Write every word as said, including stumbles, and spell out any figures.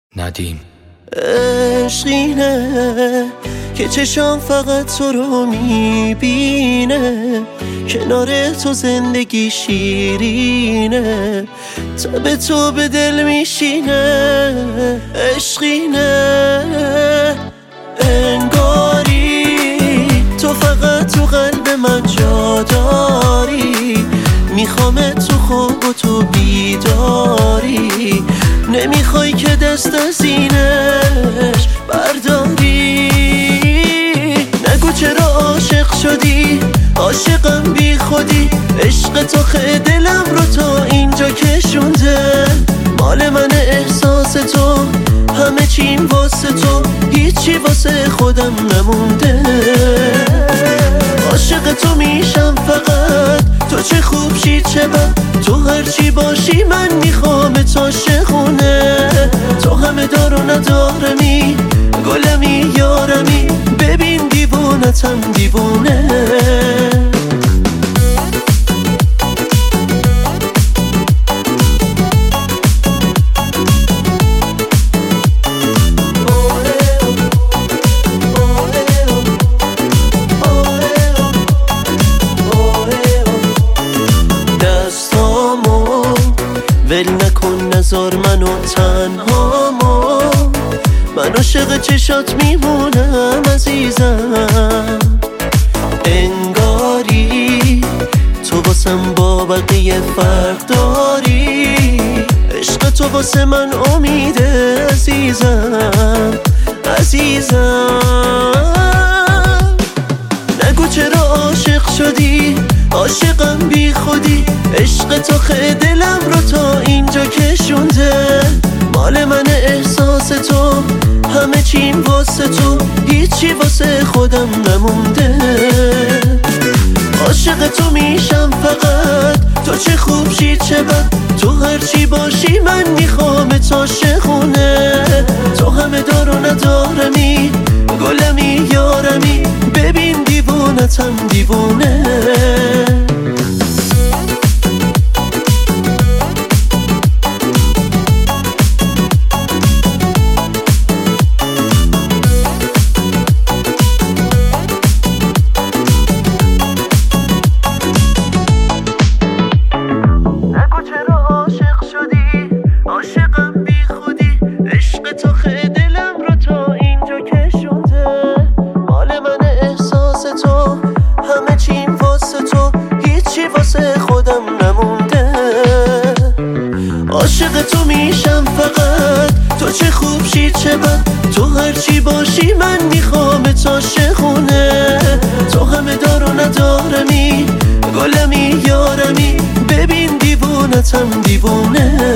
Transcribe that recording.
ندیم. عشقینه که چشام فقط تو رو میبینه، کنار تو زندگی شیرینه، تا به تو به دل میشینه. عشقینه انگاری تو فقط تو قلب من جا داری، میخوام تو خواب و تو بیداری، نمیخوای که دست از اینش برداری. نگو چرا عاشق شدی، عاشقم بی خودی، عشق تو خیلی دلم رو تا اینجا کشونده، مال من احساس تو، همه چیم واسه تو، هیچی واسه خودم نمونده. عاشق تو میشم فقط، تو چه خوب شی چه بد، تو هرچی باشی من میخوام تا شخونه، تو همه دار و ندارمی، گلمی یارمی، ببین دیوونتم دیوونه. ول نکن نذار منو تنهامو، من عاشق چشات میمونم عزیزم. انگاری تو واسم با بقیه فرق داری، عشق تو واسه من امیده عزیزم عزیزم. نگو چرا عاشق شدی، عاشقم بی خودی، عشق تو خیلی دلم رو تا اینجا کشونده، مال من احساس تو، همه چیم واسه تو، هیچی واسه خودم نمونده. عاشق تو میشم فقط، تو چه خوب شی چه بد، تو هرچی باشی من میخوام تا شخونه، تو همه دار و ندارمی، گلمی یارمی، ببین دیوونتم دیوونه. عاشق تو میشم فقط، تو چه خوب شی چه بد، تو هرچی باشی من میخوام تا شخونه، تو همه دار و ندارمی، گلمی یارمی، ببین دیوونتم دیوونه.